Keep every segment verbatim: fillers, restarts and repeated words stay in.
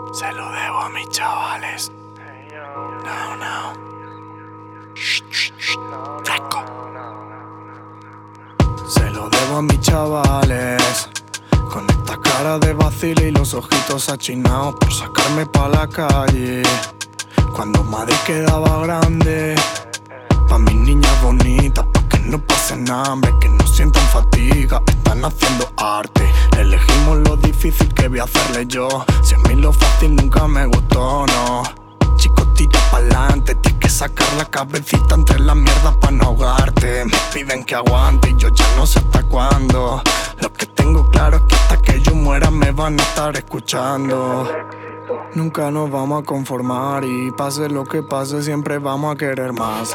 Se lo debo a mis chavales. No, no. Shh, shh, shh. Fresco. Se lo debo a mis chavales. Con esta cara de vacile y los ojitos achinados por sacarme pa' la calle. Cuando Madrid quedaba grande, pa' mis niñas bonitas, pa' que no pasen hambre, que no sientan fatiga, están haciendo arte. Elegimos lo difícil que voy a hacerle yo. Si a mí lo fácil nunca me gustó, no. Chicos, tira pa'lante, tienes que sacar la cabecita entre las mierdas pa' no ahogarte. Me piden que aguante y yo ya no sé hasta cuándo. Lo que tengo claro es que hasta que yo muera me van a estar escuchando. Nunca nos vamos a conformar y pase lo que pase siempre vamos a querer más.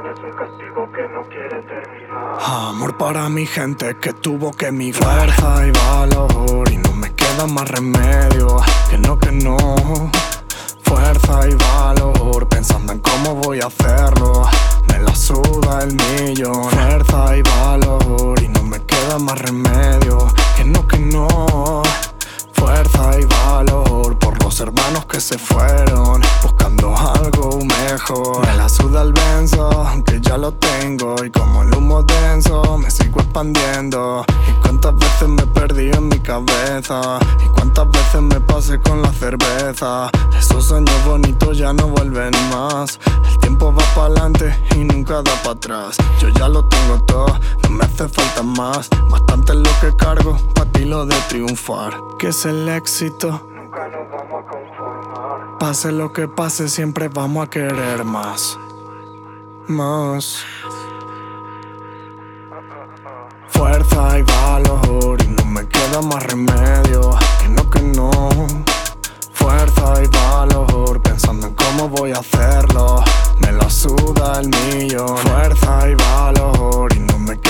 Amor para mi gente que tuvo que emigrar. Fuerza y valor y no me queda más remedio que no, que no. Fuerza y valor pensando en cómo voy a hacerlo. Me la suda el millón. Fuerza y valor y no me queda más remedio que no, que no. Fuerza y valor por los hermanos que se fueron buscando algo mejor. Me la suda el benzo, aunque ya lo tengo. Y como el humo denso me sigo expandiendo. Y cuántas veces me perdí en mi cabeza. Y cuántas veces me pasé con la cerveza. Esos años bonitos ya no vuelven más. El tiempo va pa'lante y nunca da pa' atrás. Yo ya lo tengo todo, no me hace falta más. Bastante es lo que cargo, pa' ti lo de triunfar. Que es el éxito, Nunca nos vamos a conformar. pase lo que pase siempre vamos a querer más. Más. Fuerza y valor y no me queda más remedio que no, que no. Fuerza y valor pensando en cómo voy a hacerlo. Me la suda el millón. Fuerza y valor y no me queda